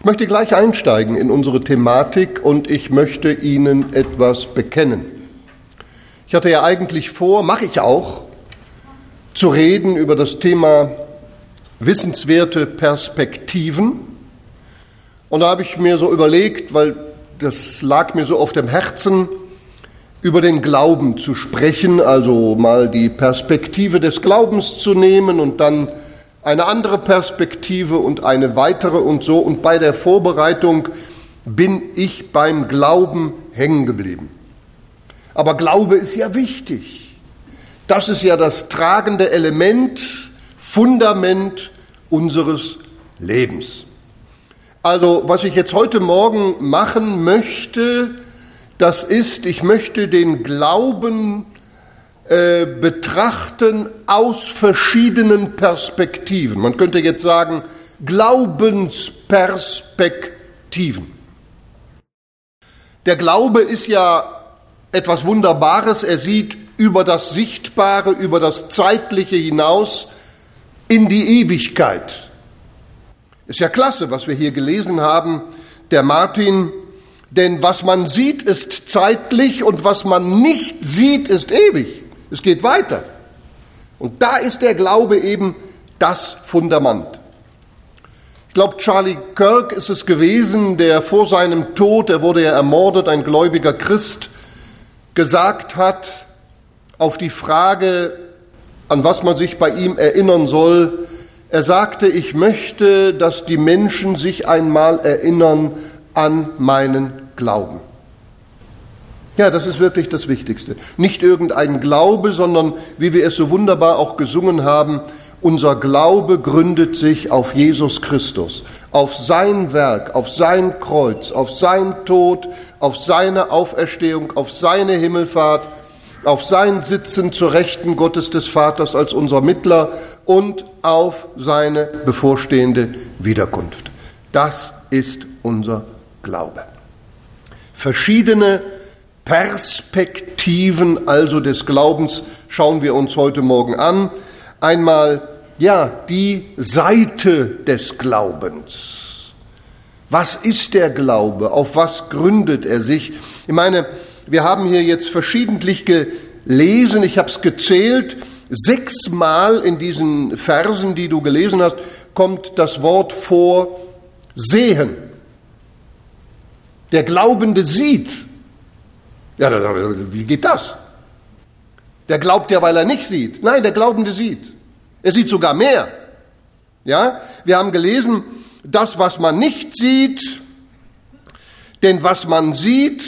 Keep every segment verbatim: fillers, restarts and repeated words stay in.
Ich möchte gleich einsteigen in unsere Thematik und ich möchte Ihnen etwas bekennen. Ich hatte ja eigentlich vor, mache ich auch, zu reden über das Thema wissenswerte Perspektiven. Und da habe ich mir so überlegt, weil das lag mir so auf dem Herzen, über den Glauben zu sprechen, also mal die Perspektive des Glaubens zu nehmen und dann eine andere Perspektive und eine weitere und so. Und bei der Vorbereitung bin ich beim Glauben hängen geblieben. Aber Glaube ist ja wichtig. Das ist ja das tragende Element, Fundament unseres Lebens. Also, was ich jetzt heute Morgen machen möchte, das ist, ich möchte den Glauben äh, betrachten aus verschiedenen Perspektiven. Man könnte jetzt sagen, Glaubensperspektiven. Der Glaube ist ja etwas Wunderbares. Er sieht über das Sichtbare, über das Zeitliche hinaus in die Ewigkeit. Ist ja klasse, was wir hier gelesen haben, der Martin. Denn was man sieht, ist zeitlich und was man nicht sieht, ist ewig. Es geht weiter. Und da ist der Glaube eben das Fundament. Ich glaube, Charlie Kirk ist es gewesen, der vor seinem Tod, er wurde ja ermordet, ein gläubiger Christ, gesagt hat, auf die Frage, an was man sich bei ihm erinnern soll, er sagte, ich möchte, dass die Menschen sich einmal erinnern an meinen Glauben. Ja, das ist wirklich das Wichtigste. Nicht irgendein Glaube, sondern, wie wir es so wunderbar auch gesungen haben, unser Glaube gründet sich auf Jesus Christus, auf sein Werk, auf sein Kreuz, auf sein Tod, auf seine Auferstehung, auf seine Himmelfahrt, auf sein Sitzen zur Rechten Gottes des Vaters als unser Mittler und auf seine bevorstehende Wiederkunft. Das ist unser Glaube. Verschiedene Perspektiven also des Glaubens schauen wir uns heute Morgen an. Einmal, ja, die Seite des Glaubens. Was ist der Glaube? Auf was gründet er sich? Ich meine, wir haben hier jetzt verschiedentlich gelesen, ich habe es gezählt, sechsmal in diesen Versen, die du gelesen hast, kommt das Wort vor sehen. Der Glaubende sieht. Ja, wie geht das? Der glaubt ja, weil er nicht sieht. Nein, der Glaubende sieht. Er sieht sogar mehr. Ja, wir haben gelesen, das, was man nicht sieht, denn was man sieht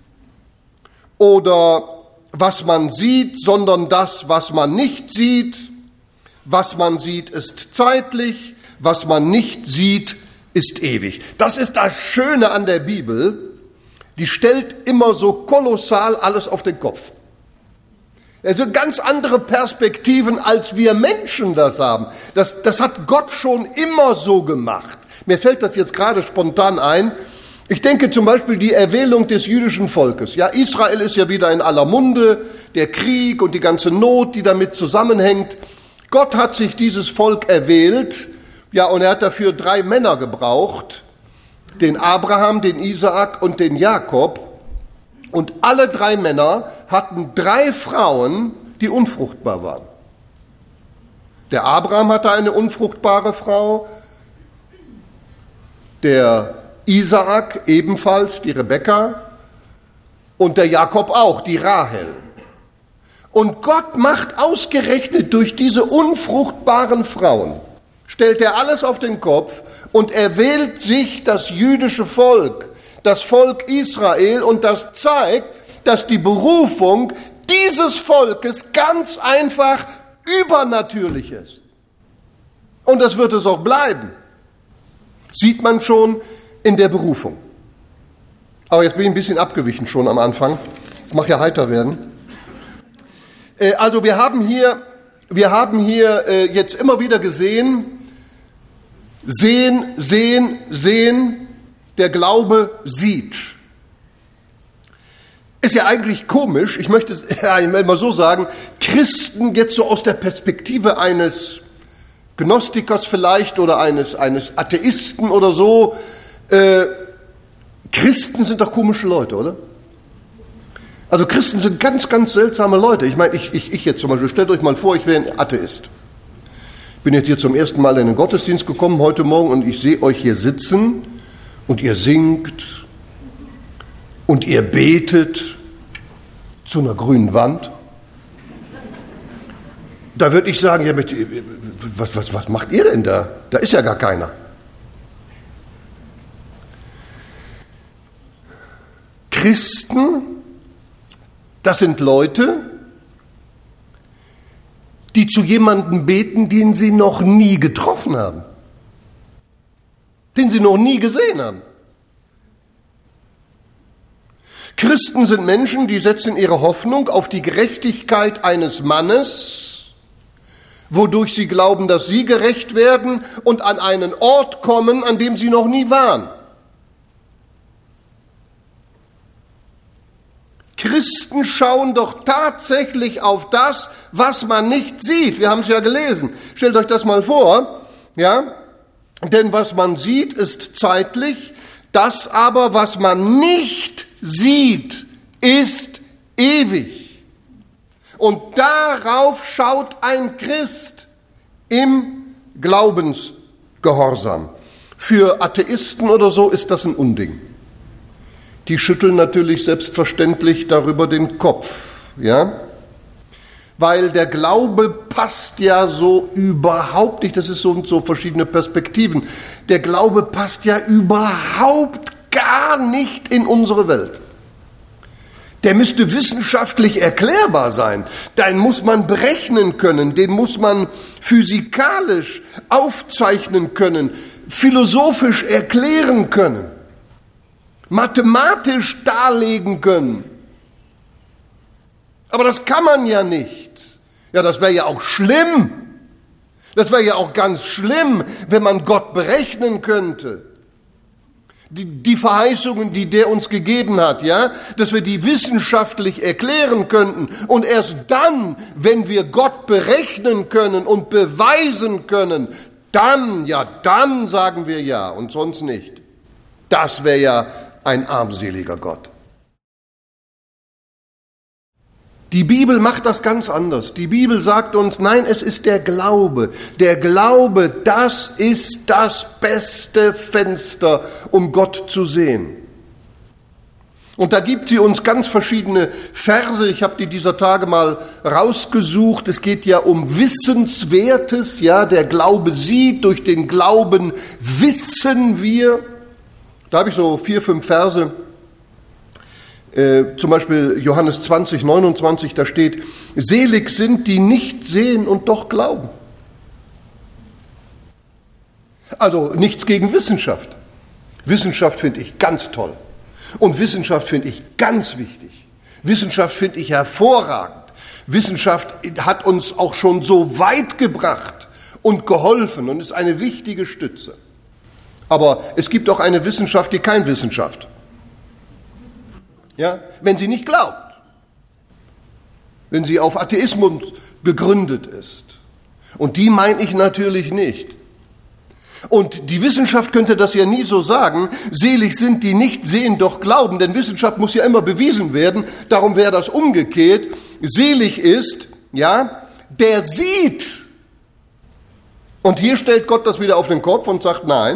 oder was man sieht, sondern das, was man nicht sieht. Was man sieht, ist zeitlich, was man nicht sieht, ist ewig. Das ist das Schöne an der Bibel. Die stellt immer so kolossal alles auf den Kopf. Also ganz andere Perspektiven, als wir Menschen das haben. Das, das hat Gott schon immer so gemacht. Mir fällt das jetzt gerade spontan ein. Ich denke zum Beispiel die Erwählung des jüdischen Volkes. Ja, Israel ist ja wieder in aller Munde, der Krieg und die ganze Not, die damit zusammenhängt. Gott hat sich dieses Volk erwählt, ja, und er hat dafür drei Männer gebraucht, den Abraham, den Isaak und den Jakob. Und alle drei Männer hatten drei Frauen, die unfruchtbar waren. Der Abraham hatte eine unfruchtbare Frau, der Isaak ebenfalls, die Rebekka, und der Jakob auch, die Rahel. Und Gott macht ausgerechnet durch diese unfruchtbaren Frauen, stellt er alles auf den Kopf und er wählt sich das jüdische Volk, das Volk Israel, und das zeigt, dass die Berufung dieses Volkes ganz einfach übernatürlich ist. Und das wird es auch bleiben. Sieht man schon in der Berufung. Aber jetzt bin ich ein bisschen abgewichen schon am Anfang. Das mag ja heiter werden. Also wir haben hier, wir haben hier jetzt immer wieder gesehen, sehen, sehen, sehen, der Glaube sieht. Ist ja eigentlich komisch, ich möchte es ja, mal so sagen, Christen jetzt so aus der Perspektive eines Gnostikers vielleicht oder eines, eines Atheisten oder so, Äh, Christen sind doch komische Leute, oder? Also Christen sind ganz, ganz seltsame Leute. Ich meine, ich, ich, ich jetzt zum Beispiel, stellt euch mal vor, ich wäre ein Atheist. Ich bin jetzt hier zum ersten Mal in den Gottesdienst gekommen heute Morgen und ich sehe euch hier sitzen und ihr singt und ihr betet zu einer grünen Wand. Da würde ich sagen, ja, mit, was, was, was macht ihr denn da? Da ist ja gar keiner. Christen, das sind Leute, die zu jemandem beten, den sie noch nie getroffen haben, den sie noch nie gesehen haben. Christen sind Menschen, die setzen ihre Hoffnung auf die Gerechtigkeit eines Mannes, wodurch sie glauben, dass sie gerecht werden und an einen Ort kommen, an dem sie noch nie waren. Christen schauen doch tatsächlich auf das, was man nicht sieht. Wir haben es ja gelesen. Stellt euch das mal vor, ja? Denn was man sieht, ist zeitlich. Das aber, was man nicht sieht, ist ewig. Und darauf schaut ein Christ im Glaubensgehorsam. Für Atheisten oder so ist das ein Unding. Die schütteln natürlich selbstverständlich darüber den Kopf, ja? Weil der Glaube passt ja so überhaupt nicht, das ist so und so verschiedene Perspektiven. Der Glaube passt ja überhaupt gar nicht in unsere Welt. Der müsste wissenschaftlich erklärbar sein. Den muss man berechnen können, den muss man physikalisch aufzeichnen können, philosophisch erklären können, mathematisch darlegen können. Aber das kann man ja nicht. Ja, das wäre ja auch schlimm. Das wäre ja auch ganz schlimm, wenn man Gott berechnen könnte. Die, die Verheißungen, die der uns gegeben hat, ja, dass wir die wissenschaftlich erklären könnten. Und erst dann, wenn wir Gott berechnen können und beweisen können, dann, ja, dann sagen wir ja und sonst nicht. Das wäre ja ein armseliger Gott. Die Bibel macht das ganz anders. Die Bibel sagt uns, nein, es ist der Glaube. Der Glaube, das ist das beste Fenster, um Gott zu sehen. Und da gibt sie uns ganz verschiedene Verse. Ich habe die dieser Tage mal rausgesucht. Es geht ja um Wissenswertes. Ja, der Glaube sieht, durch den Glauben wissen wir. Da habe ich so vier, fünf Verse. Äh, zum Beispiel Johannes zwanzig, neunundzwanzig, da steht, selig sind, die nicht sehen und doch glauben. Also nichts gegen Wissenschaft. Wissenschaft finde ich ganz toll. Und Wissenschaft finde ich ganz wichtig. Wissenschaft finde ich hervorragend. Wissenschaft hat uns auch schon so weit gebracht und geholfen und ist eine wichtige Stütze. Aber es gibt auch eine Wissenschaft, die keine Wissenschaft. Ja, wenn sie nicht glaubt, wenn sie auf Atheismus gegründet ist. Und die meine ich natürlich nicht. Und die Wissenschaft könnte das ja nie so sagen, selig sind, die nicht sehen, doch glauben, denn Wissenschaft muss ja immer bewiesen werden, darum wäre das umgekehrt. Selig ist, ja, der sieht. Und hier stellt Gott das wieder auf den Kopf und sagt, nein,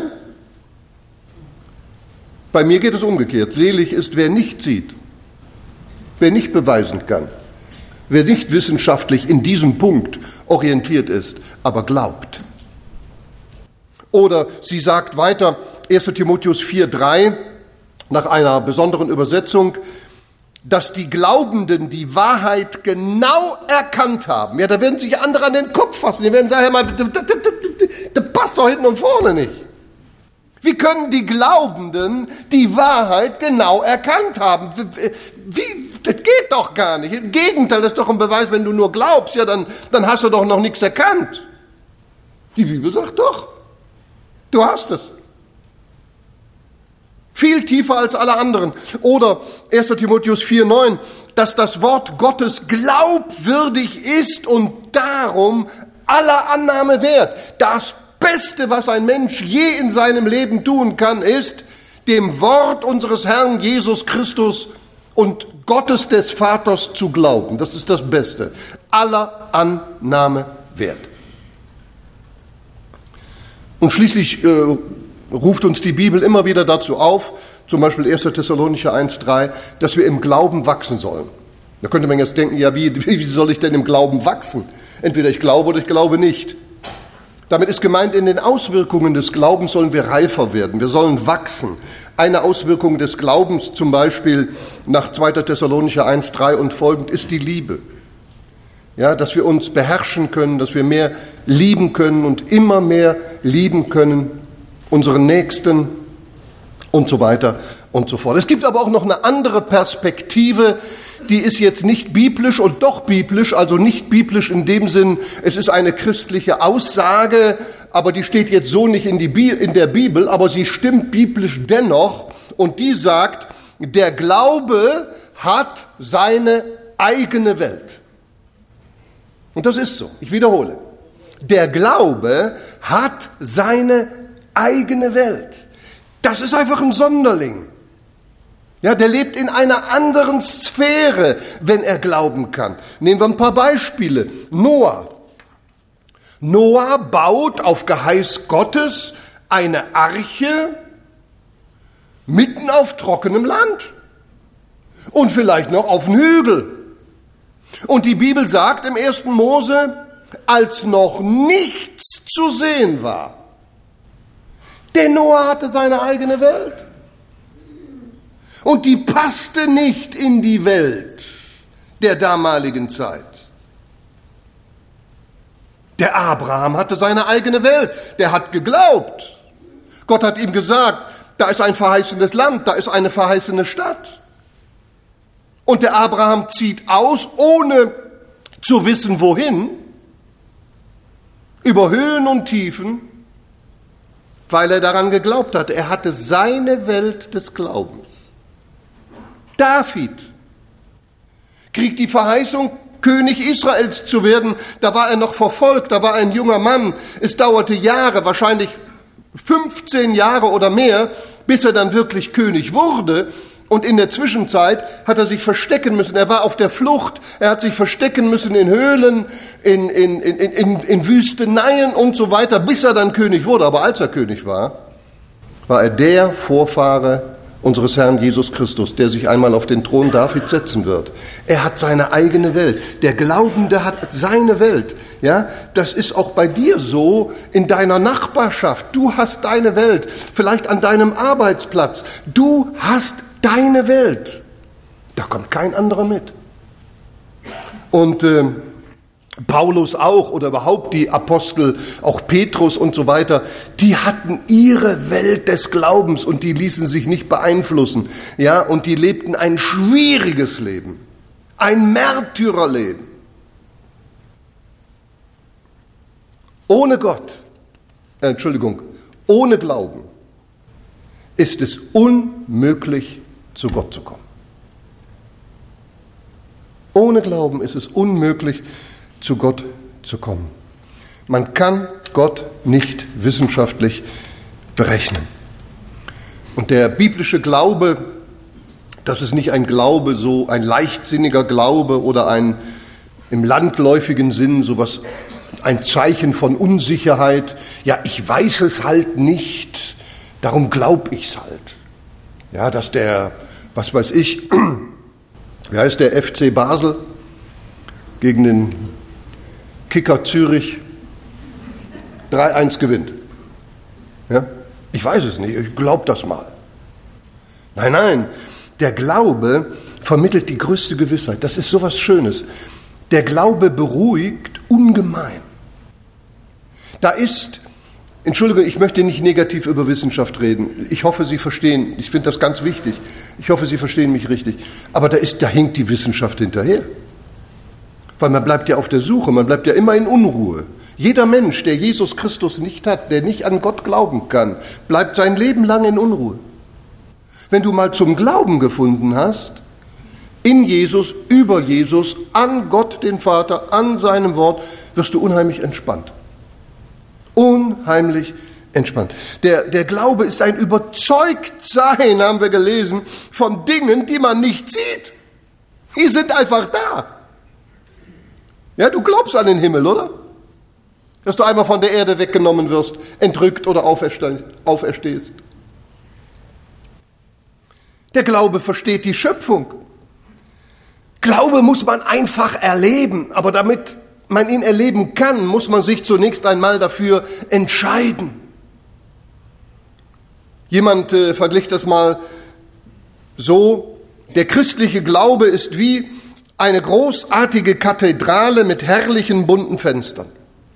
bei mir geht es umgekehrt. Selig ist, wer nicht sieht, wer nicht beweisen kann, wer nicht wissenschaftlich in diesem Punkt orientiert ist, aber glaubt. Oder sie sagt weiter, erster Timotheus vier, drei, nach einer besonderen Übersetzung, dass die Glaubenden die Wahrheit genau erkannt haben. Ja, da werden sich andere an den Kopf fassen. Die werden sagen, ja, mal, das, das, das, das passt doch hinten und vorne nicht. Wie können die Glaubenden die Wahrheit genau erkannt haben? Wie, das geht doch gar nicht. Im Gegenteil, das ist doch ein Beweis, wenn du nur glaubst, ja, dann, dann hast du doch noch nichts erkannt. Die Bibel sagt doch, du hast es. Viel tiefer als alle anderen. Oder erster Timotheus vier, neun, dass das Wort Gottes glaubwürdig ist und darum aller Annahme wert. Das Beste, was ein Mensch je in seinem Leben tun kann, ist, dem Wort unseres Herrn Jesus Christus und Gottes des Vaters zu glauben. Das ist das Beste, aller Annahme wert. Und schließlich äh, ruft uns die Bibel immer wieder dazu auf, zum Beispiel erster Thessalonicher eins drei, dass wir im Glauben wachsen sollen. Da könnte man jetzt denken, ja, wie, wie soll ich denn im Glauben wachsen? Entweder ich glaube oder ich glaube nicht. Damit ist gemeint, in den Auswirkungen des Glaubens sollen wir reifer werden, wir sollen wachsen. Eine Auswirkung des Glaubens zum Beispiel nach zweiter Thessalonicher eins drei und folgend ist die Liebe. Ja, dass wir uns beherrschen können, dass wir mehr lieben können und immer mehr lieben können, unseren Nächsten und so weiter und so fort. Es gibt aber auch noch eine andere Perspektive, die ist jetzt nicht biblisch und doch biblisch, also nicht biblisch in dem Sinn, es ist eine christliche Aussage, aber die steht jetzt so nicht in, die Bi- in der Bibel, aber sie stimmt biblisch dennoch und die sagt, der Glaube hat seine eigene Welt. Und das ist so, ich wiederhole, der Glaube hat seine eigene Welt. Das ist einfach ein Sonderling. Ja, der lebt in einer anderen Sphäre, wenn er glauben kann. Nehmen wir ein paar Beispiele. Noah. Noah baut auf Geheiß Gottes eine Arche mitten auf trockenem Land und vielleicht noch auf einem Hügel. Und die Bibel sagt im ersten Mose, als noch nichts zu sehen war, denn Noah hatte seine eigene Welt. Und die passte nicht in die Welt der damaligen Zeit. Der Abraham hatte seine eigene Welt. Der hat geglaubt. Gott hat ihm gesagt, da ist ein verheißenes Land, da ist eine verheißene Stadt. Und der Abraham zieht aus, ohne zu wissen, wohin, über Höhen und Tiefen, weil er daran geglaubt hatte. Er hatte seine Welt des Glaubens. David kriegt die Verheißung, König Israels zu werden. Da war er noch verfolgt, da war er ein junger Mann. Es dauerte Jahre, wahrscheinlich fünfzehn Jahre oder mehr, bis er dann wirklich König wurde. Und in der Zwischenzeit hat er sich verstecken müssen. Er war auf der Flucht. Er hat sich verstecken müssen in Höhlen, in, in, in, in, in Wüsteneien und so weiter, bis er dann König wurde. Aber als er König war, war er der Vorfahre unseres Herrn Jesus Christus, der sich einmal auf den Thron Davids setzen wird. Er hat seine eigene Welt. Der Glaubende hat seine Welt. Ja, das ist auch bei dir so in deiner Nachbarschaft. Du hast deine Welt. Vielleicht an deinem Arbeitsplatz. Du hast deine Welt. Da kommt kein anderer mit. Und äh, Paulus auch oder überhaupt die Apostel, auch Petrus und so weiter, die hatten ihre Welt des Glaubens und die ließen sich nicht beeinflussen. Ja, und die lebten ein schwieriges Leben, ein Märtyrerleben. Ohne Gott, äh, Entschuldigung, ohne Glauben ist es unmöglich, zu Gott zu kommen. Ohne Glauben ist es unmöglich, zu Gott zu kommen. Man kann Gott nicht wissenschaftlich berechnen. Und der biblische Glaube, das ist nicht ein Glaube, so ein leichtsinniger Glaube oder ein im landläufigen Sinn sowas, ein Zeichen von Unsicherheit. Ja, ich weiß es halt nicht, darum glaube ich es halt. Ja, dass der, was weiß ich, wie heißt der F C Basel gegen den Kicker Zürich drei eins gewinnt. Ja? Ich weiß es nicht, ich glaube das mal. Nein, nein, der Glaube vermittelt die größte Gewissheit. Das ist sowas Schönes. Der Glaube beruhigt ungemein. Da ist, Entschuldigung, ich möchte nicht negativ über Wissenschaft reden. Ich hoffe, Sie verstehen, ich finde das ganz wichtig. Ich hoffe, Sie verstehen mich richtig. Aber da ist, da hinkt die Wissenschaft hinterher. Weil man bleibt ja auf der Suche, man bleibt ja immer in Unruhe. Jeder Mensch, der Jesus Christus nicht hat, der nicht an Gott glauben kann, bleibt sein Leben lang in Unruhe. Wenn du mal zum Glauben gefunden hast, in Jesus, über Jesus, an Gott den Vater, an seinem Wort, wirst du unheimlich entspannt. Unheimlich entspannt. Der, der Glaube ist ein Überzeugtsein, haben wir gelesen, von Dingen, die man nicht sieht. Die sind einfach da. Ja, du glaubst an den Himmel, oder? Dass du einmal von der Erde weggenommen wirst, entrückt oder auferstehst. Der Glaube versteht die Schöpfung. Glaube muss man einfach erleben, aber damit man ihn erleben kann, muss man sich zunächst einmal dafür entscheiden. Jemand äh, verglich das mal so: Der christliche Glaube ist wie eine großartige Kathedrale mit herrlichen bunten Fenstern.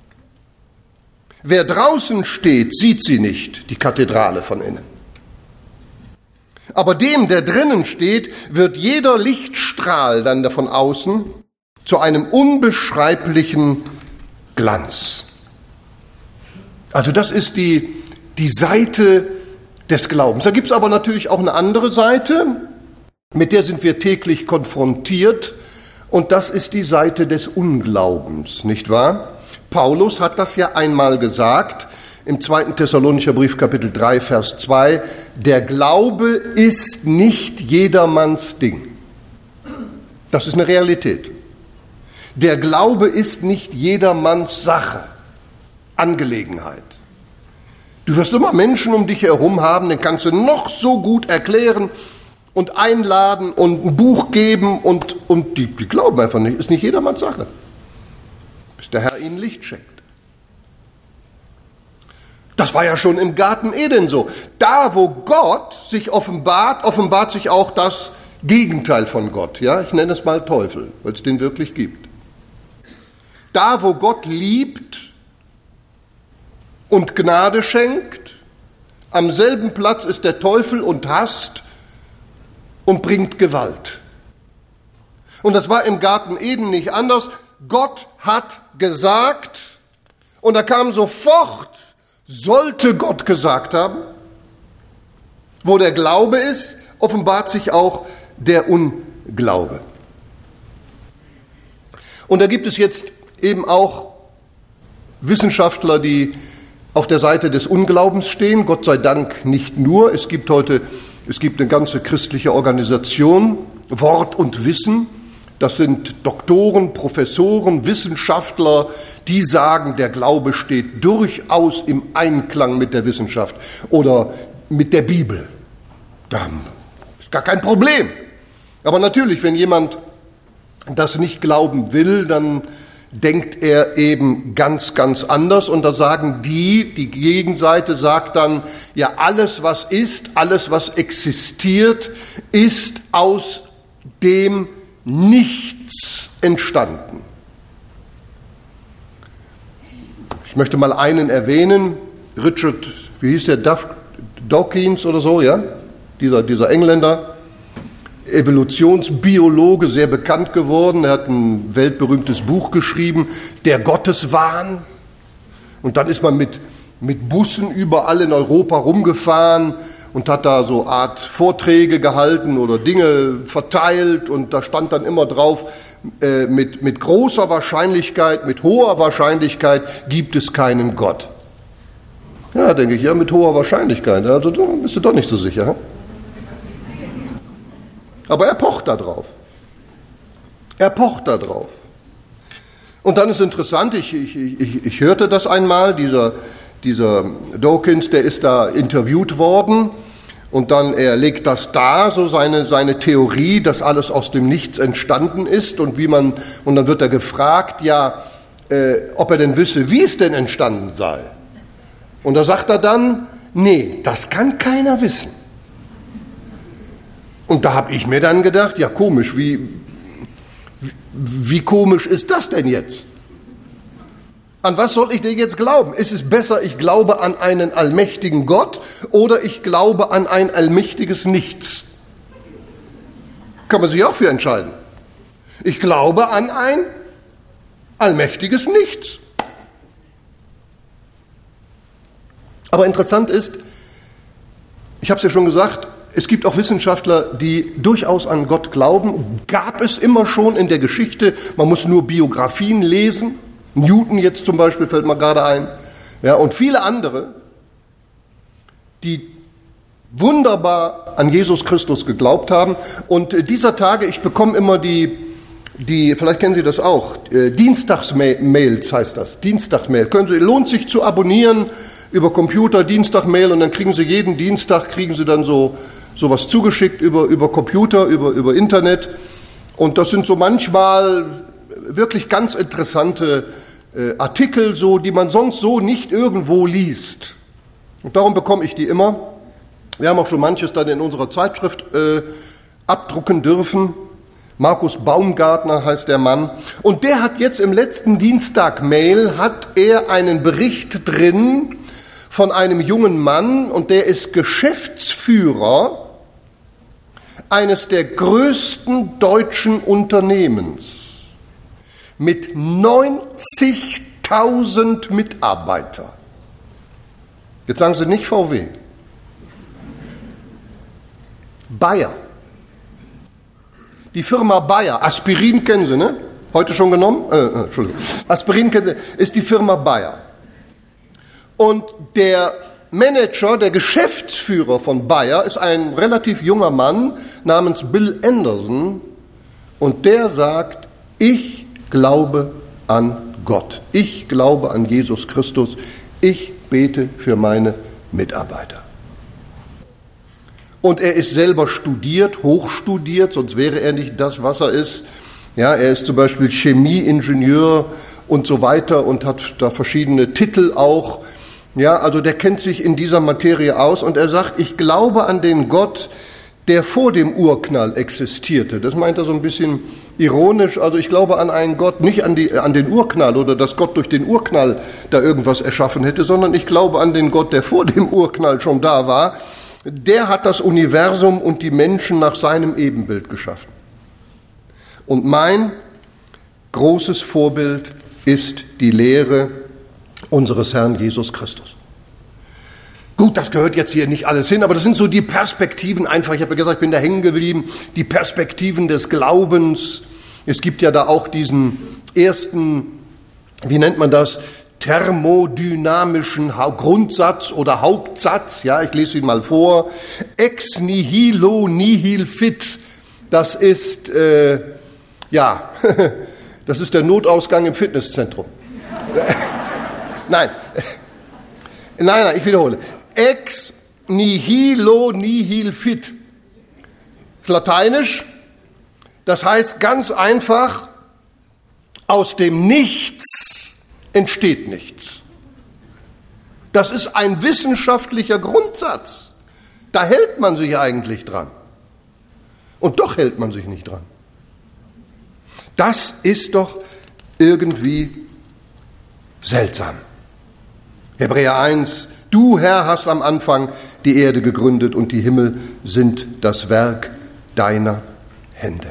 Wer draußen steht, sieht sie nicht, die Kathedrale von innen. Aber dem, der drinnen steht, wird jeder Lichtstrahl dann von außen zu einem unbeschreiblichen Glanz. Also das ist die, die Seite des Glaubens. Da gibt es aber natürlich auch eine andere Seite, mit der sind wir täglich konfrontiert, und das ist die Seite des Unglaubens, nicht wahr? Paulus hat das ja einmal gesagt, im zweiten Thessalonicher Brief, Kapitel drei, Vers zwei, der Glaube ist nicht jedermanns Ding. Das ist eine Realität. Der Glaube ist nicht jedermanns Sache, Angelegenheit. Du wirst immer Menschen um dich herum haben, den kannst du noch so gut erklären und einladen und ein Buch geben, und, und die, die glauben einfach nicht, ist nicht jedermanns Sache, bis der Herr ihnen Licht schenkt. Das war ja schon im Garten Eden so. Da, wo Gott sich offenbart, offenbart sich auch das Gegenteil von Gott. Ja, ich nenne es mal Teufel, weil es den wirklich gibt. Da, wo Gott liebt und Gnade schenkt, am selben Platz ist der Teufel und hasst und bringt Gewalt. Und das war im Garten Eden nicht anders. Gott hat gesagt, und da kam sofort, sollte Gott gesagt haben, wo der Glaube ist, offenbart sich auch der Unglaube. Und da gibt es jetzt eben auch Wissenschaftler, die auf der Seite des Unglaubens stehen, Gott sei Dank nicht nur. Es gibt heute, es gibt eine ganze christliche Organisation, Wort und Wissen. Das sind Doktoren, Professoren, Wissenschaftler, die sagen, der Glaube steht durchaus im Einklang mit der Wissenschaft oder mit der Bibel. Da ist gar kein Problem. Aber natürlich, wenn jemand das nicht glauben will, dann denkt er eben ganz, ganz anders. Und da sagen die, die Gegenseite sagt dann, ja, alles, was ist, alles, was existiert, ist aus dem Nichts entstanden. Ich möchte mal einen erwähnen, Richard, wie hieß der, Duff, Dawkins oder so, ja, dieser, dieser Engländer, Evolutionsbiologe, sehr bekannt geworden. Er hat ein weltberühmtes Buch geschrieben, Der Gotteswahn. Und dann ist man mit, mit Bussen überall in Europa rumgefahren und hat da so Art Vorträge gehalten oder Dinge verteilt, und da stand dann immer drauf, äh, mit, mit großer Wahrscheinlichkeit, mit hoher Wahrscheinlichkeit gibt es keinen Gott. Ja, denke ich, ja, mit hoher Wahrscheinlichkeit, also da bist du doch nicht so sicher. Hm? Aber er pocht da drauf. Er pocht da drauf. Und dann ist interessant, ich, ich, ich, ich hörte das einmal, dieser Dieser Dawkins, der ist da interviewt worden, und dann er legt das dar, so seine, seine Theorie, dass alles aus dem Nichts entstanden ist, und wie man, und dann wird er gefragt, ja, äh, ob er denn wisse, wie es denn entstanden sei. Und da sagt er dann, nee, das kann keiner wissen. Und da habe ich mir dann gedacht, ja komisch, wie, wie, wie komisch ist das denn jetzt? An was soll ich denn jetzt glauben? Ist es besser, ich glaube an einen allmächtigen Gott oder ich glaube an ein allmächtiges Nichts? Kann man sich auch für entscheiden. Ich glaube an ein allmächtiges Nichts. Aber interessant ist, ich habe es ja schon gesagt, es gibt auch Wissenschaftler, die durchaus an Gott glauben. Gab es immer schon in der Geschichte. Man muss nur Biografien lesen. Newton jetzt zum Beispiel fällt mir gerade ein, ja, und viele andere. die wunderbar an Jesus Christus geglaubt haben. Und dieser Tage, ich bekomme immer die, die vielleicht kennen Sie das auch, äh, Dienstagsmails heißt das, Dienstagsmail. Können Sie, lohnt sich zu abonnieren über Computer, Dienstagmail, und dann kriegen Sie jeden Dienstag, kriegen Sie dann so sowas zugeschickt über, über Computer, über, über Internet. Und das sind so manchmal wirklich ganz interessante äh, Artikel, so, die man sonst so nicht irgendwo liest. Und darum bekomme ich die immer. Wir haben auch schon manches dann in unserer Zeitschrift äh, abdrucken dürfen. Markus Baumgartner heißt der Mann. Und der hat jetzt im letzten Dienstag-Mail, hat er einen Bericht drin von einem jungen Mann, und der ist Geschäftsführer eines der größten deutschen Unternehmens mit neunzigtausend Mitarbeitern. Jetzt sagen Sie nicht V W. Bayer. Die Firma Bayer. Aspirin kennen Sie, ne? Heute schon genommen? Äh, äh, Entschuldigung. Aspirin kennen Sie. Ist die Firma Bayer. Und der Manager, der Geschäftsführer von Bayer ist ein relativ junger Mann namens Bill Anderson, und der sagt, ich glaube an Gott. Ich glaube an Jesus Christus. Ich bete für meine Mitarbeiter. Und er ist selber studiert, hochstudiert, sonst wäre er nicht das, was er ist. Ja, er ist zum Beispiel Chemieingenieur und so weiter und hat da verschiedene Titel auch. Ja, also der kennt sich in dieser Materie aus, und er sagt, ich glaube an den Gott, der vor dem Urknall existierte. Das meint er so ein bisschen ironisch. Also ich glaube an einen Gott, nicht an, die, an den Urknall oder dass Gott durch den Urknall da irgendwas erschaffen hätte, sondern ich glaube an den Gott, der vor dem Urknall schon da war. Der hat das Universum und die Menschen nach seinem Ebenbild geschaffen. Und mein großes Vorbild ist die Lehre unseres Herrn Jesus Christus. Gut, das gehört jetzt hier nicht alles hin, aber das sind so die Perspektiven einfach. Ich habe ja gesagt, ich bin da hängen geblieben. Die Perspektiven des Glaubens. Es gibt ja da auch diesen ersten, wie nennt man das, thermodynamischen Grundsatz oder Hauptsatz. Ja, ich lese ihn mal vor. Ex nihilo nihil fit. Das ist, äh, ja, das ist der Notausgang im Fitnesszentrum. Nein, nein, nein, ich wiederhole. Ex nihilo nihil fit. Das ist lateinisch. Das heißt ganz einfach, aus dem Nichts entsteht nichts. Das ist ein wissenschaftlicher Grundsatz. Da hält man sich eigentlich dran. Und doch hält man sich nicht dran. Das ist doch irgendwie seltsam. Hebräer eins, du Herr hast am Anfang die Erde gegründet und die Himmel sind das Werk deiner Hände.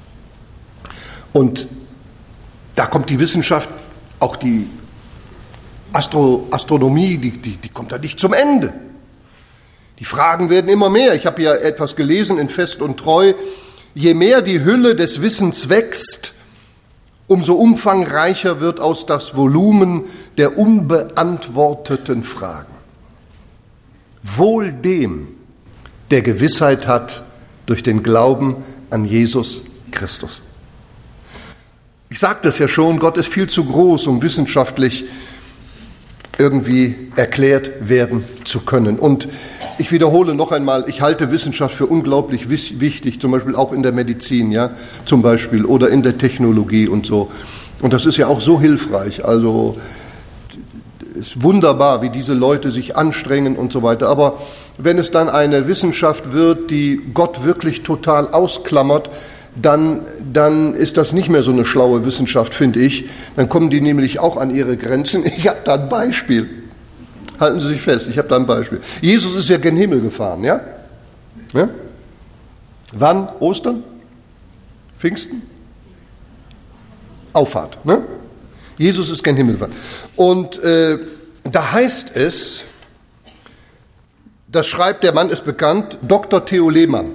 Und da kommt die Wissenschaft, auch die Astro, Astronomie, die, die, die kommt da nicht zum Ende. Die Fragen werden immer mehr. Ich habe ja etwas gelesen in Fest und Treu. Je mehr die Hülle des Wissens wächst, umso umfangreicher wird aus das Volumen der unbeantworteten Fragen. Wohl dem, der Gewissheit hat durch den Glauben an Jesus Christus. Ich sagte es ja schon, Gott ist viel zu groß, um wissenschaftlich irgendwie erklärt werden zu können. Und ich wiederhole noch einmal, ich halte Wissenschaft für unglaublich wichtig, zum Beispiel auch in der Medizin, ja, zum Beispiel, oder in der Technologie und so. Und das ist ja auch so hilfreich. Also es ist wunderbar, wie diese Leute sich anstrengen und so weiter. Aber wenn es dann eine Wissenschaft wird, die Gott wirklich total ausklammert, Dann, dann ist das nicht mehr so eine schlaue Wissenschaft, finde ich. Dann kommen die nämlich auch an ihre Grenzen. Ich habe da ein Beispiel. Halten Sie sich fest, ich habe da ein Beispiel. Jesus ist ja gen Himmel gefahren, ja? ja? Wann? Ostern? Pfingsten? Auffahrt, ne? Jesus ist gen Himmel gefahren. Und äh, da heißt es, das schreibt, der Mann ist bekannt, Doktor Theo Lehmann.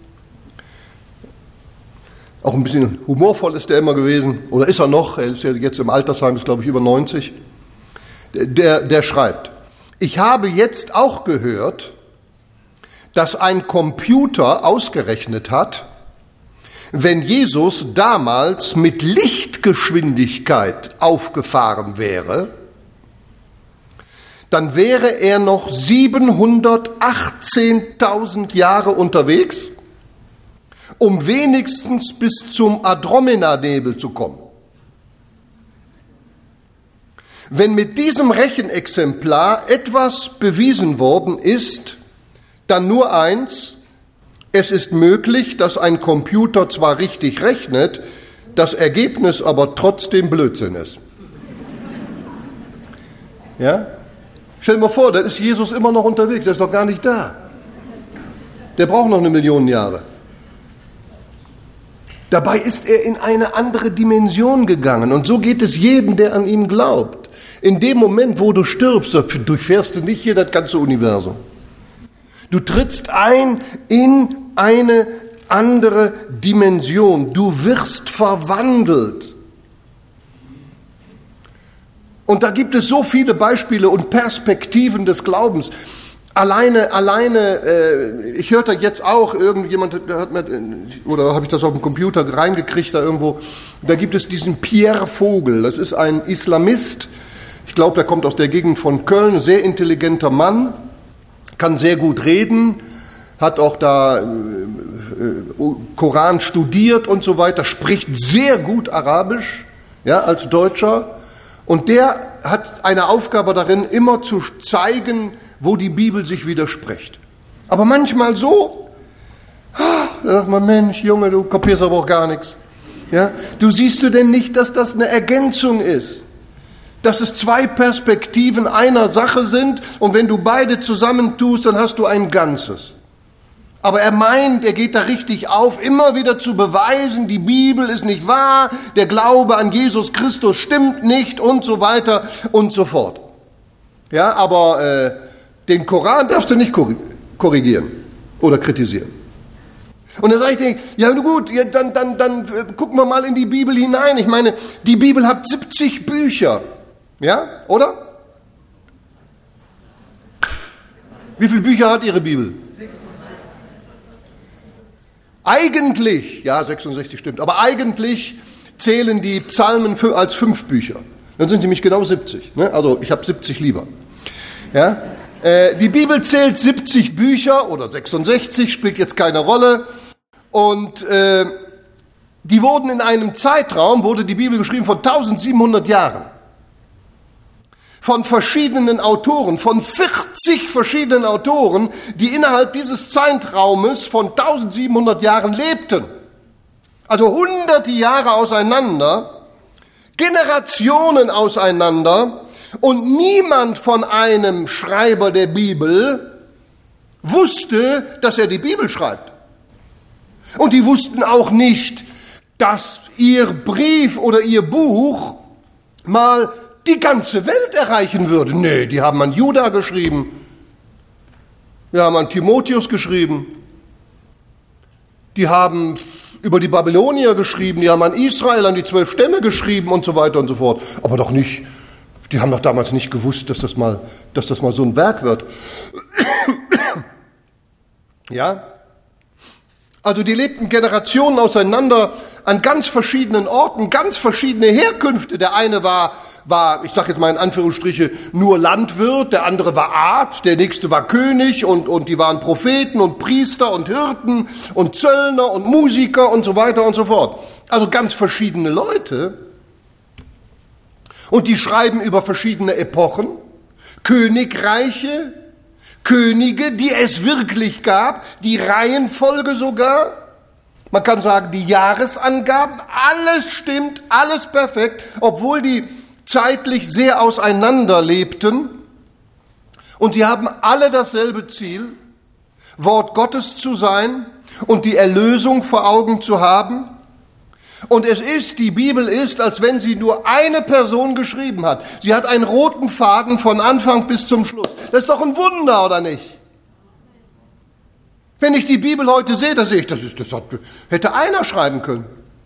Auch ein bisschen humorvoll ist er immer gewesen, oder ist er noch, er ist ja jetzt im Altersheim, ist glaube ich über neunzig. Der, der schreibt, ich habe jetzt auch gehört, dass ein Computer ausgerechnet hat, wenn Jesus damals mit Lichtgeschwindigkeit aufgefahren wäre, dann wäre er noch siebenhundertachtzehntausend Jahre unterwegs, um wenigstens bis zum Andromeda-Nebel zu kommen. Wenn mit diesem Rechenexemplar etwas bewiesen worden ist, dann nur eins: Es ist möglich, dass ein Computer zwar richtig rechnet, das Ergebnis aber trotzdem Blödsinn ist. Ja? Stell dir mal vor, da ist Jesus immer noch unterwegs, der ist doch gar nicht da. Der braucht noch eine Million Jahre. Dabei ist er in eine andere Dimension gegangen. Und so geht es jedem, der an ihn glaubt. In dem Moment, wo du stirbst, durchfährst du nicht hier das ganze Universum. Du trittst ein in eine andere Dimension. Du wirst verwandelt. Und da gibt es so viele Beispiele und Perspektiven des Glaubens. Alleine, alleine, äh, ich hörte jetzt auch, irgendjemand hat mir, oder habe ich das auf dem Computer reingekriegt, da irgendwo, da gibt es diesen Pierre Vogel, das ist ein Islamist, ich glaube, der kommt aus der Gegend von Köln, sehr intelligenter Mann, kann sehr gut reden, hat auch da äh, Koran studiert und so weiter, spricht sehr gut Arabisch, ja, als Deutscher, und der hat eine Aufgabe darin, immer zu zeigen, wo die Bibel sich widerspricht. Aber manchmal so, da sagt man, Mensch, Junge, du kapierst aber auch gar nichts. Ja? Du siehst du denn nicht, dass das eine Ergänzung ist? Dass es zwei Perspektiven einer Sache sind und wenn du beide zusammentust, dann hast du ein Ganzes. Aber er meint, er geht da richtig auf, immer wieder zu beweisen, die Bibel ist nicht wahr, der Glaube an Jesus Christus stimmt nicht und so weiter und so fort. Ja, aber äh, den Koran darfst du nicht korrigieren oder kritisieren. Und dann sage ich dir, ja gut, ja, dann, dann, dann äh, gucken wir mal in die Bibel hinein. Ich meine, die Bibel hat siebzig Bücher, ja, oder? Wie viele Bücher hat Ihre Bibel? Eigentlich, ja, sechsundsechzig stimmt, aber eigentlich zählen die Psalmen als fünf Bücher. Dann sind sie nämlich genau siebzig. Ne? Also ich habe siebzig lieber. Ja? Äh, die Bibel zählt siebzig Bücher oder sechsundsechzig, spielt jetzt keine Rolle. Und äh, die wurden in einem Zeitraum, wurde die Bibel geschrieben von eintausendsiebenhundert Jahren. Von verschiedenen Autoren, von vierzig verschiedenen Autoren, die innerhalb dieses Zeitraumes von eintausendsiebenhundert Jahren lebten. Also hunderte Jahre auseinander, Generationen auseinander, und niemand von einem Schreiber der Bibel wusste, dass er die Bibel schreibt. Und die wussten auch nicht, dass ihr Brief oder ihr Buch mal die ganze Welt erreichen würde. Nee, die haben an Juda geschrieben, die haben an Timotheus geschrieben, die haben über die Babylonier geschrieben, die haben an Israel, an die zwölf Stämme geschrieben und so weiter und so fort. Aber doch nicht, die haben doch damals nicht gewusst, dass das mal, dass das mal so ein Werk wird. Ja? Also die lebten Generationen auseinander an ganz verschiedenen Orten, ganz verschiedene Herkünfte. Der eine war war, ich sage jetzt mal in Anführungsstriche, nur Landwirt, der andere war Arzt, der nächste war König und, und die waren Propheten und Priester und Hirten und Zöllner und Musiker und so weiter und so fort. Also ganz verschiedene Leute. Und die schreiben über verschiedene Epochen, Königreiche, Könige, die es wirklich gab, die Reihenfolge sogar. Man kann sagen, die Jahresangaben, alles stimmt, alles perfekt, obwohl die zeitlich sehr auseinander lebten, und sie haben alle dasselbe Ziel, Wort Gottes zu sein und die Erlösung vor Augen zu haben. Und es ist, die Bibel ist, als wenn sie nur eine Person geschrieben hat. Sie hat einen roten Faden von Anfang bis zum Schluss. Das ist doch ein Wunder, oder nicht? Wenn ich die Bibel heute sehe, da sehe ich, das ist, das hat, hätte einer schreiben können.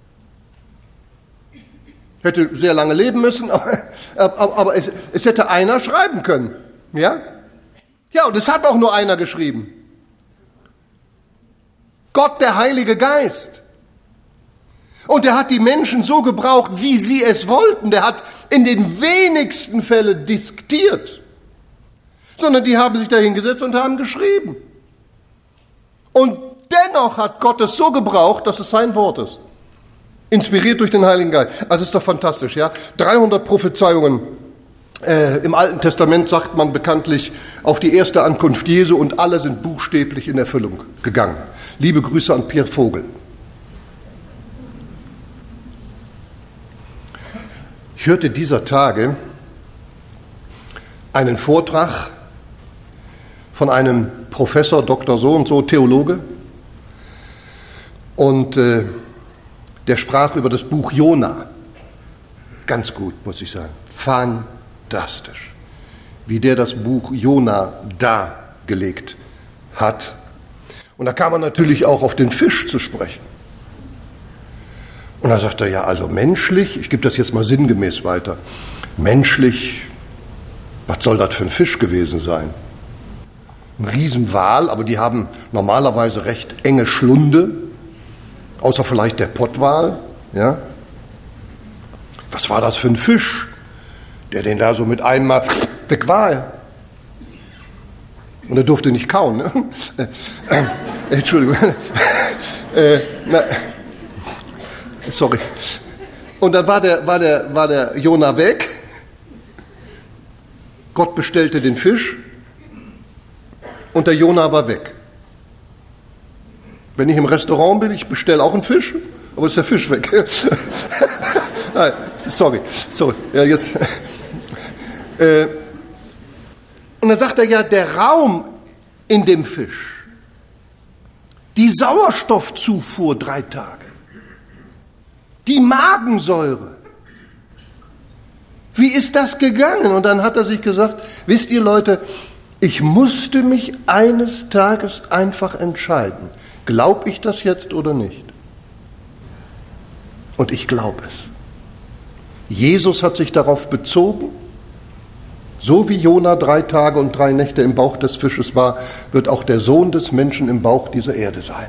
Hätte sehr lange leben müssen, aber, aber, aber es, es hätte einer schreiben können. Ja? Ja, und es hat auch nur einer geschrieben. Gott, der Heilige Geist. Und er hat die Menschen so gebraucht, wie sie es wollten. Der hat in den wenigsten Fällen diktiert, sondern die haben sich da hingesetzt und haben geschrieben. Und dennoch hat Gott es so gebraucht, dass es sein Wort ist. Inspiriert durch den Heiligen Geist. Also ist doch fantastisch, ja? dreihundert Prophezeiungen. Äh, im Alten Testament sagt man bekanntlich auf die erste Ankunft Jesu und alle sind buchstäblich in Erfüllung gegangen. Liebe Grüße an Pierre Vogel. Ich hörte dieser Tage einen Vortrag von einem Professor, Doktor so und so, Theologe, und äh, der sprach über das Buch Jona. Ganz gut, muss ich sagen. Fantastisch, wie der das Buch Jona dargelegt hat. Und da kam man natürlich auch auf den Fisch zu sprechen. Und da sagt er, ja, also menschlich, ich gebe das jetzt mal sinngemäß weiter, menschlich, was soll das für ein Fisch gewesen sein? Ein Riesenwal, aber die haben normalerweise recht enge Schlunde, außer vielleicht der Pottwal, ja. Was war das für ein Fisch, der den da so mit einmal weg war? Und er durfte nicht kauen, ne? Äh, Entschuldigung. äh, na, sorry. Und dann war der, war der, war der Jona weg. Gott bestellte den Fisch und der Jona war weg. Wenn ich im Restaurant bin, ich bestelle auch einen Fisch, aber ist der Fisch weg. Nein, sorry, sorry. Ja, jetzt. äh, und dann sagt er ja, der Raum in dem Fisch, die Sauerstoffzufuhr drei Tage, die Magensäure. Wie ist das gegangen? Und dann hat er sich gesagt, wisst ihr Leute, ich musste mich eines Tages einfach entscheiden. Glaube ich das jetzt oder nicht? Und ich glaube es. Jesus hat sich darauf bezogen, so wie Jona drei Tage und drei Nächte im Bauch des Fisches war, wird auch der Sohn des Menschen im Bauch dieser Erde sein.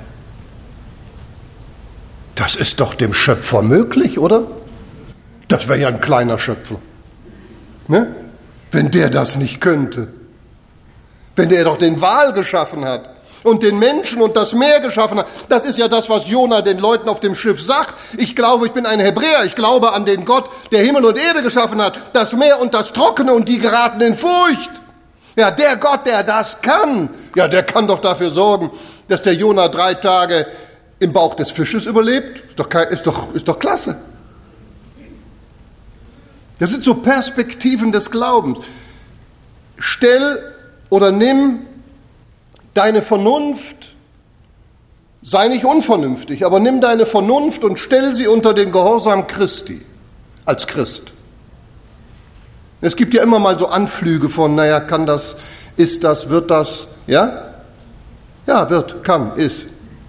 Das ist doch dem Schöpfer möglich, oder? Das wäre ja ein kleiner Schöpfer. Ne? Wenn der das nicht könnte. Wenn der doch den Wal geschaffen hat und den Menschen und das Meer geschaffen hat. Das ist ja das, was Jona den Leuten auf dem Schiff sagt. Ich glaube, ich bin ein Hebräer. Ich glaube an den Gott, der Himmel und Erde geschaffen hat. Das Meer und das Trockene, und die geraten in Furcht. Ja, der Gott, der das kann, ja, der kann doch dafür sorgen, dass der Jona drei Tage im Bauch des Fisches überlebt. Ist doch, ist doch, ist doch klasse. Das sind so Perspektiven des Glaubens. Stell oder nimm deine Vernunft, sei nicht unvernünftig, aber nimm deine Vernunft und stell sie unter den Gehorsam Christi, als Christ. Es gibt ja immer mal so Anflüge von, naja, kann das, ist das, wird das, ja? Ja, wird, kann, ist.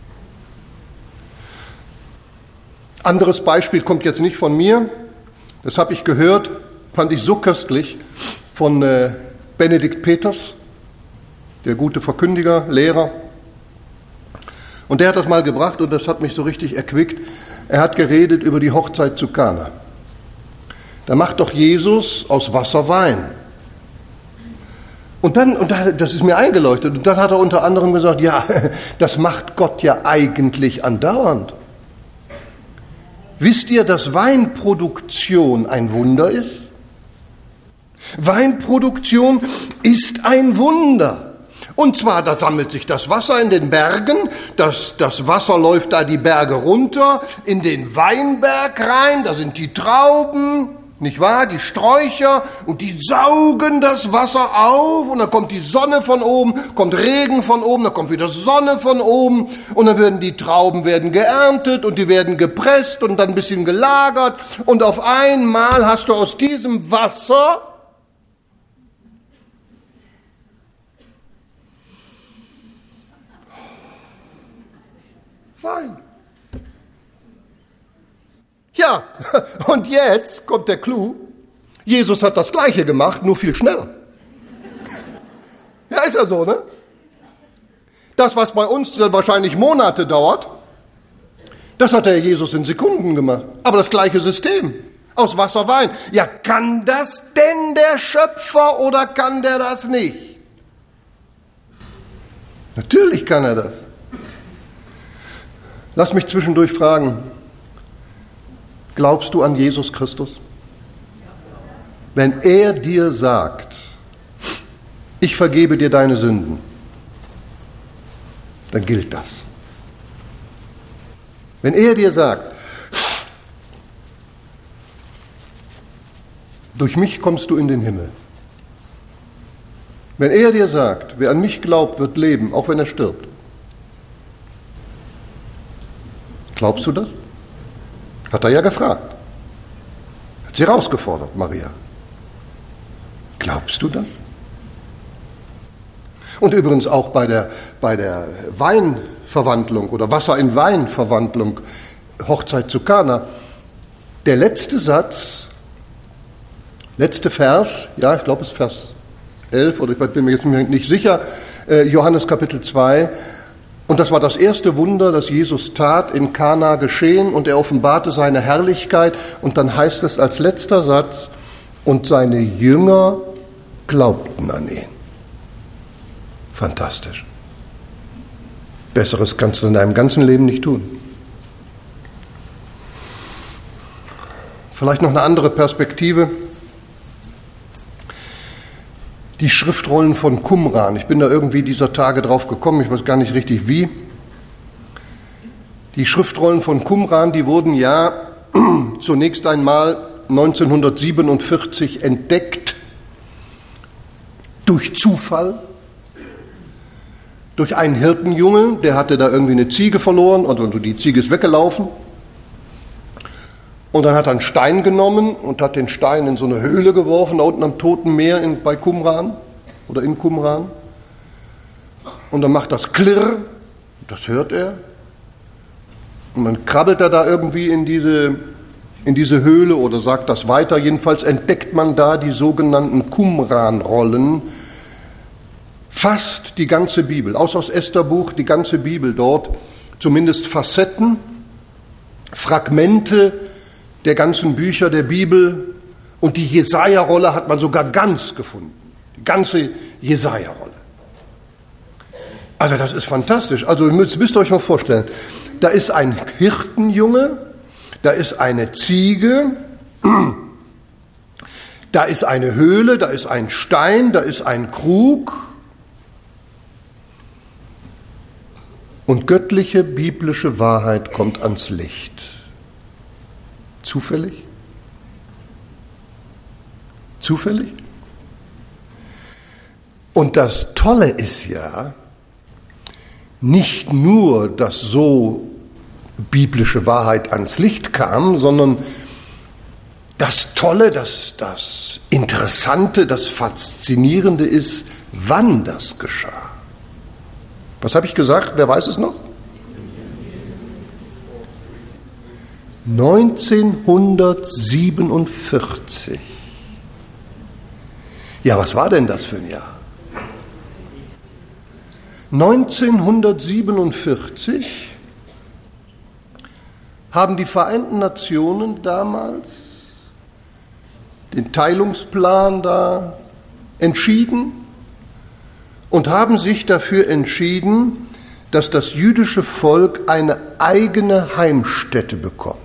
Anderes Beispiel kommt jetzt nicht von mir, das habe ich gehört, fand ich so köstlich, von äh, Benedikt Peters, der gute Verkündiger, Lehrer. Und der hat das mal gebracht und das hat mich so richtig erquickt. Er hat geredet über die Hochzeit zu Kana. Da macht doch Jesus aus Wasser Wein. Und dann, und das ist mir eingeleuchtet, und dann hat er unter anderem gesagt, ja, das macht Gott ja eigentlich andauernd. Wisst ihr, dass Weinproduktion ein Wunder ist? Weinproduktion ist ein Wunder. Und zwar, da sammelt sich das Wasser in den Bergen, das, das Wasser läuft da die Berge runter, in den Weinberg rein, da sind die Trauben, nicht wahr, die Sträucher, und die saugen das Wasser auf, und dann kommt die Sonne von oben, kommt Regen von oben, dann kommt wieder Sonne von oben, und dann werden die Trauben werden geerntet, und die werden gepresst und dann ein bisschen gelagert, und auf einmal hast du aus diesem Wasser Wein. Ja, und jetzt kommt der Clou. Jesus hat das Gleiche gemacht, nur viel schneller. Ja, ist ja so, ne? Das, was bei uns dann wahrscheinlich Monate dauert, das hat der Herr Jesus in Sekunden gemacht. Aber das gleiche System. Aus Wasser, Wein. Ja, kann das denn der Schöpfer oder kann der das nicht? Natürlich kann er das. Lass mich zwischendurch fragen, glaubst du an Jesus Christus? Wenn er dir sagt, ich vergebe dir deine Sünden, dann gilt das. Wenn er dir sagt, durch mich kommst du in den Himmel. Wenn er dir sagt, wer an mich glaubt, wird leben, auch wenn er stirbt. Glaubst du das? Hat er ja gefragt. Hat sie herausgefordert, Maria. Glaubst du das? Und übrigens auch bei der, bei der Weinverwandlung oder Wasser in Weinverwandlung, Hochzeit zu Kana, der letzte Satz, letzte Vers, ja, ich glaube es ist Vers elf, oder ich bin mir jetzt nicht sicher, äh, Johannes Kapitel zwei, und das war das erste Wunder, das Jesus tat, in Kana geschehen, und er offenbarte seine Herrlichkeit, und dann heißt es als letzter Satz, und seine Jünger glaubten an ihn. Fantastisch. Besseres kannst du in deinem ganzen Leben nicht tun. Vielleicht noch eine andere Perspektive. Die Schriftrollen von Qumran. Ich bin da irgendwie dieser Tage drauf gekommen, ich weiß gar nicht richtig wie. Die Schriftrollen von Qumran, die wurden ja zunächst einmal neunzehnhundertsiebenundvierzig entdeckt, durch Zufall, durch einen Hirtenjunge, der hatte da irgendwie eine Ziege verloren und die Ziege ist weggelaufen. Und dann hat er einen Stein genommen und hat den Stein in so eine Höhle geworfen, da unten am Toten Meer in, bei Qumran oder in Qumran. Und dann macht das Klirr, das hört er. Und dann krabbelt er da irgendwie in diese, in diese Höhle oder sagt das weiter. Jedenfalls entdeckt man da die sogenannten Qumran-Rollen. Fast die ganze Bibel, außer das Estherbuch, die ganze Bibel dort, zumindest Facetten, Fragmente der ganzen Bücher der Bibel, und die Jesaja-Rolle hat man sogar ganz gefunden, die ganze Jesaja-Rolle. Also das ist fantastisch. Also ihr müsst, müsst ihr euch mal vorstellen, da ist ein Hirtenjunge, da ist eine Ziege, da ist eine Höhle, da ist ein Stein, da ist ein Krug. Und göttliche, biblische Wahrheit kommt ans Licht. Zufällig? Zufällig? Und das Tolle ist ja, nicht nur, dass so biblische Wahrheit ans Licht kam, sondern das Tolle, das, das Interessante, das Faszinierende ist, wann das geschah. Was habe ich gesagt? Wer weiß es noch? neunzehnhundertsiebenundvierzig. Ja, was war denn das für ein Jahr? neunzehnhundertsiebenundvierzig haben die Vereinten Nationen damals den Teilungsplan da entschieden und haben sich dafür entschieden, dass das jüdische Volk eine eigene Heimstätte bekommt.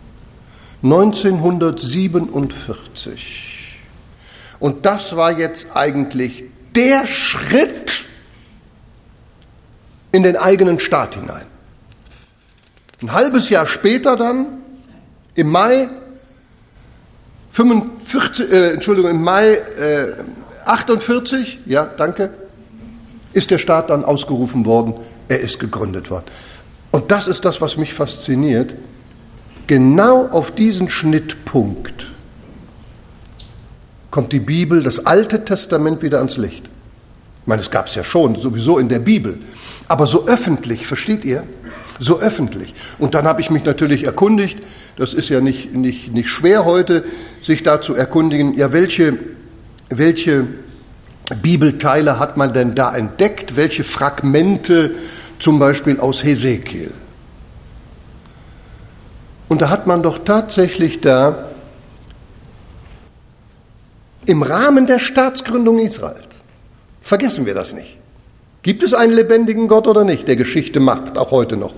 neunzehnhundertsiebenundvierzig. Und das war jetzt eigentlich der Schritt in den eigenen Staat hinein. Ein halbes Jahr später dann, im Mai fünfundvierzig, äh, Entschuldigung, im Mai äh, achtundvierzig, ja, danke, ist der Staat dann ausgerufen worden, er ist gegründet worden. Und das ist das, was mich fasziniert. Genau auf diesen Schnittpunkt kommt die Bibel, das Alte Testament, wieder ans Licht. Ich meine, es gab es ja schon, sowieso in der Bibel. Aber so öffentlich, versteht ihr? So öffentlich. Und dann habe ich mich natürlich erkundigt, das ist ja nicht, nicht, nicht schwer heute, sich da zu erkundigen, ja, welche, welche Bibelteile hat man denn da entdeckt? Welche Fragmente zum Beispiel aus Hesekiel? Und da hat man doch tatsächlich da im Rahmen der Staatsgründung Israels, vergessen wir das nicht, gibt es einen lebendigen Gott oder nicht, der Geschichte macht, auch heute noch.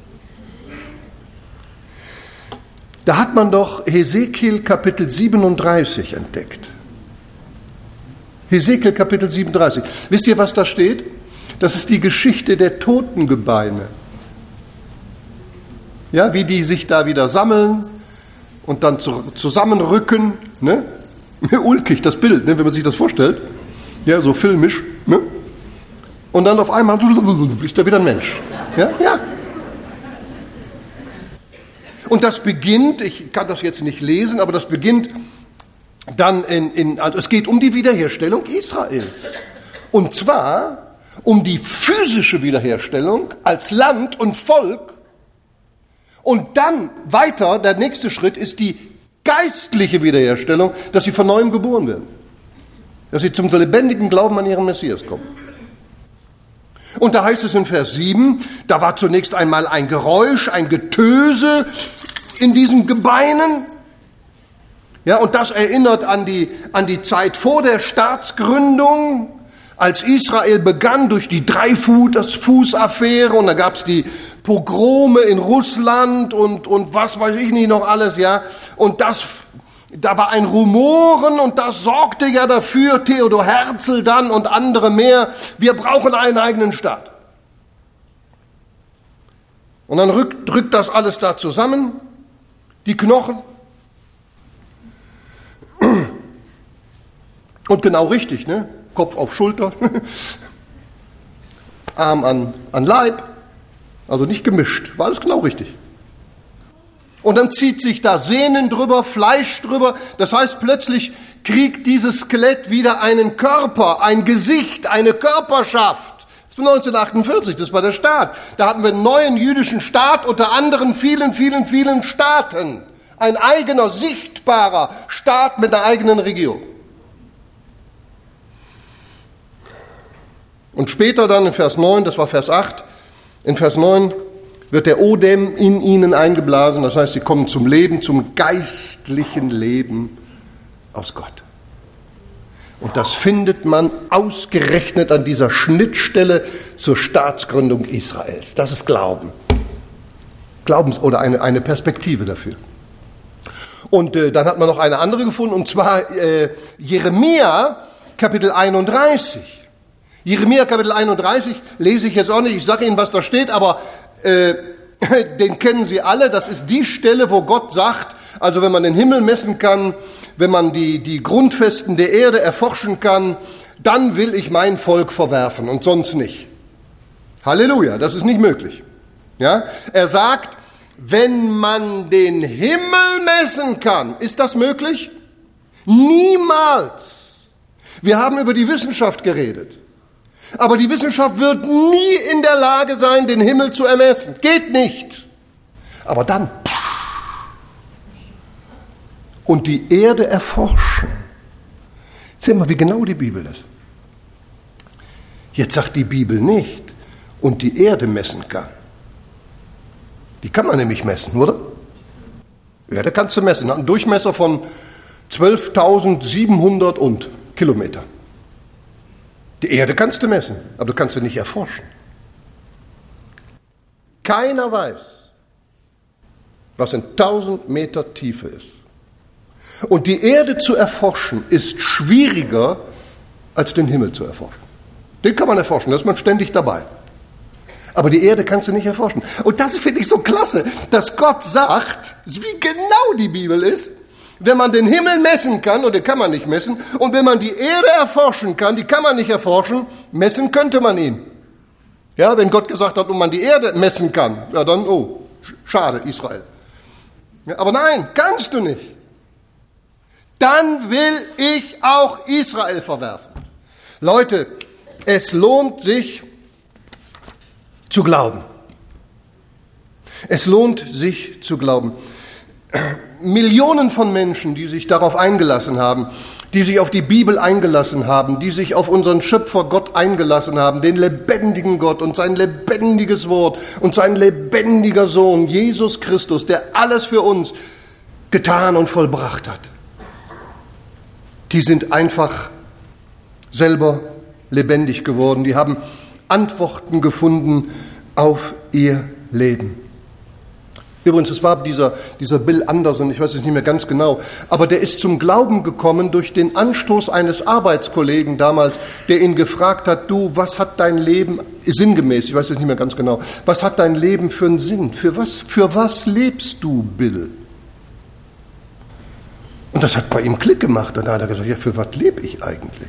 Da hat man doch Hesekiel Kapitel siebenunddreißig entdeckt. Hesekiel Kapitel siebenunddreißig. Wisst ihr, was da steht? Das ist die Geschichte der Totengebeine. Ja, wie die sich da wieder sammeln und dann zu, zusammenrücken. Ne? Ulkig, das Bild, ne, wenn man sich das vorstellt. Ja, so filmisch. Ne? Und dann auf einmal ist da wieder ein Mensch. Ja, ja. Und das beginnt, ich kann das jetzt nicht lesen, aber das beginnt dann in, in also es geht um die Wiederherstellung Israels. Und zwar um die physische Wiederherstellung als Land und Volk. Und dann weiter, der nächste Schritt ist die geistliche Wiederherstellung, dass sie von neuem geboren werden. Dass sie zum lebendigen Glauben an ihren Messias kommen. Und da heißt es in Vers sieben, da war zunächst einmal ein Geräusch, ein Getöse in diesen Gebeinen. Ja, und das erinnert an die, an die Zeit vor der Staatsgründung, als Israel begann durch die Dreifuß-Affäre und da gab es die Pogrome in Russland und, und was weiß ich nicht noch alles, ja. Und das, da war ein Rumoren und das sorgte ja dafür, Theodor Herzl dann und andere mehr, wir brauchen einen eigenen Staat. Und dann rückt, drückt das alles da zusammen, die Knochen. Und genau richtig, ne? Kopf auf Schulter, Arm an, an Leib, also nicht gemischt, war alles genau richtig. Und dann zieht sich da Sehnen drüber, Fleisch drüber, das heißt plötzlich kriegt dieses Skelett wieder einen Körper, ein Gesicht, eine Körperschaft. Das war neunzehnhundertachtundvierzig, das war der Staat. Da hatten wir einen neuen jüdischen Staat, unter anderen vielen, vielen, vielen Staaten. Ein eigener, sichtbarer Staat mit einer eigenen Regierung. Und später dann in Vers neun, das war Vers acht, in Vers neun wird der Odem in ihnen eingeblasen, das heißt, sie kommen zum Leben, zum geistlichen Leben aus Gott. Und das findet man ausgerechnet an dieser Schnittstelle zur Staatsgründung Israels. Das ist Glauben. Glaubens- oder eine, eine Perspektive dafür. Und äh, dann hat man noch eine andere gefunden, und zwar äh, Jeremia, Kapitel einunddreißig. Jeremia Kapitel einunddreißig lese ich jetzt auch nicht, ich sage Ihnen, was da steht, aber äh, den kennen Sie alle, das ist die Stelle, wo Gott sagt, also wenn man den Himmel messen kann, wenn man die, die Grundfesten der Erde erforschen kann, dann will ich mein Volk verwerfen und sonst nicht. Halleluja, das ist nicht möglich. Ja? Er sagt, wenn man den Himmel messen kann, ist das möglich? Niemals. Wir haben über die Wissenschaft geredet. Aber die Wissenschaft wird nie in der Lage sein, den Himmel zu ermessen. Geht nicht. Aber dann. Und die Erde erforschen. Sehen wir, wie genau die Bibel ist. Jetzt sagt die Bibel nicht, und die Erde messen kann. Die kann man nämlich messen, oder? Die Erde kannst du messen. Hat einen Durchmesser von zwölftausendsiebenhundert und Kilometer. Die Erde kannst du messen, aber du kannst sie nicht erforschen. Keiner weiß, was in tausend Meter Tiefe ist. Und die Erde zu erforschen ist schwieriger, als den Himmel zu erforschen. Den kann man erforschen, da ist man ständig dabei. Aber die Erde kannst du nicht erforschen. Und das finde ich so klasse, dass Gott sagt, wie genau die Bibel ist, wenn man den Himmel messen kann, und den kann man nicht messen, und wenn man die Erde erforschen kann, die kann man nicht erforschen, messen könnte man ihn. Ja, wenn Gott gesagt hat, und man die Erde messen kann, ja dann, oh, schade, Israel. Ja, aber nein, kannst du nicht. Dann will ich auch Israel verwerfen. Leute, es lohnt sich zu glauben. Es lohnt sich zu glauben. Millionen von Menschen, die sich darauf eingelassen haben, die sich auf die Bibel eingelassen haben, die sich auf unseren Schöpfer Gott eingelassen haben, den lebendigen Gott und sein lebendiges Wort und sein lebendiger Sohn, Jesus Christus, der alles für uns getan und vollbracht hat. Die sind einfach selber lebendig geworden, die haben Antworten gefunden auf ihr Leben. Übrigens, es war dieser, dieser Bill Anderson, ich weiß es nicht mehr ganz genau, aber der ist zum Glauben gekommen durch den Anstoß eines Arbeitskollegen damals, der ihn gefragt hat, du, was hat dein Leben, sinngemäß, ich weiß es nicht mehr ganz genau, was hat dein Leben für einen Sinn? Für was, für was lebst du, Bill? Und das hat bei ihm Klick gemacht. Und da hat er gesagt, ja, für was lebe ich eigentlich?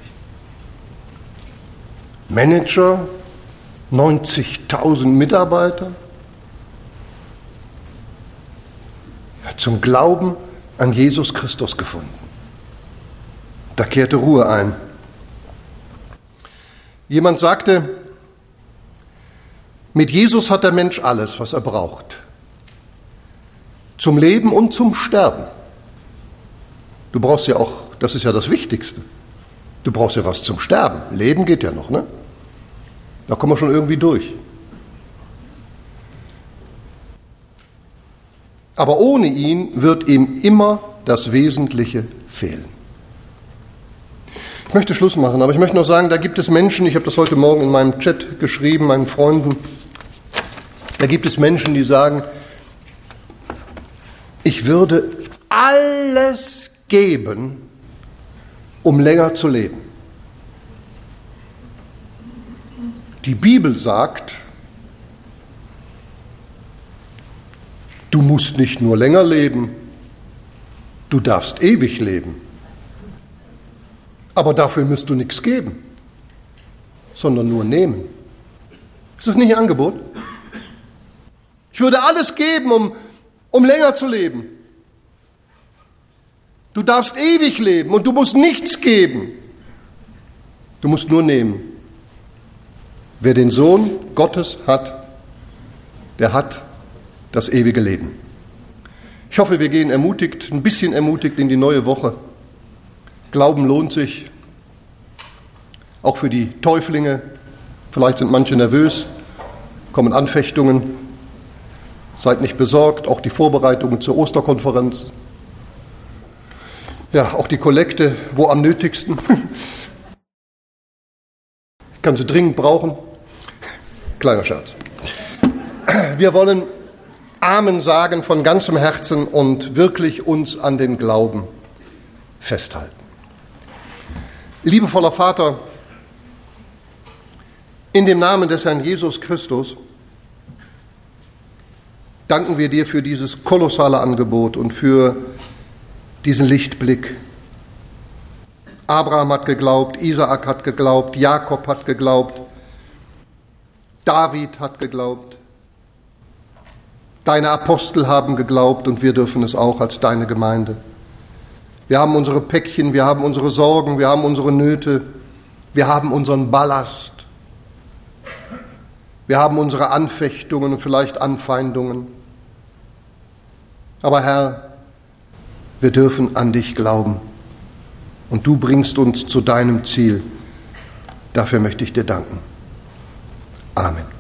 Manager, neunzigtausend Mitarbeiter, hat zum Glauben an Jesus Christus gefunden. Da kehrte Ruhe ein. Jemand sagte, mit Jesus hat der Mensch alles, was er braucht. Zum Leben und zum Sterben. Du brauchst ja auch, das ist ja das Wichtigste, du brauchst ja was zum Sterben. Leben geht ja noch, ne? Da kommen wir schon irgendwie durch. Aber ohne ihn wird ihm immer das Wesentliche fehlen. Ich möchte Schluss machen, aber ich möchte noch sagen, da gibt es Menschen, ich habe das heute Morgen in meinem Chat geschrieben, meinen Freunden, da gibt es Menschen, die sagen, ich würde alles geben, um länger zu leben. Die Bibel sagt, du musst nicht nur länger leben, du darfst ewig leben. Aber dafür musst du nichts geben, sondern nur nehmen. Ist das nicht ein Angebot? Ich würde alles geben, um, um länger zu leben. Du darfst ewig leben und du musst nichts geben. Du musst nur nehmen. Wer den Sohn Gottes hat, der hat das ewige Leben. Ich hoffe, wir gehen ermutigt, ein bisschen ermutigt in die neue Woche. Glauben lohnt sich, auch für die Täuflinge. Vielleicht sind manche nervös, kommen Anfechtungen. Seid nicht besorgt, auch die Vorbereitungen zur Osterkonferenz. Ja, auch die Kollekte, wo am nötigsten. Ich kann sie dringend brauchen. Kleiner Scherz. Wir wollen Amen sagen von ganzem Herzen und wirklich uns an den Glauben festhalten. Liebevoller Vater, in dem Namen des Herrn Jesus Christus danken wir dir für dieses kolossale Angebot und für diesen Lichtblick. Abraham hat geglaubt, Isaak hat geglaubt, Jakob hat geglaubt, David hat geglaubt. Deine Apostel haben geglaubt und wir dürfen es auch als deine Gemeinde. Wir haben unsere Päckchen, wir haben unsere Sorgen, wir haben unsere Nöte, wir haben unseren Ballast. Wir haben unsere Anfechtungen und vielleicht Anfeindungen. Aber Herr, wir dürfen an dich glauben und du bringst uns zu deinem Ziel. Dafür möchte ich dir danken. Amen.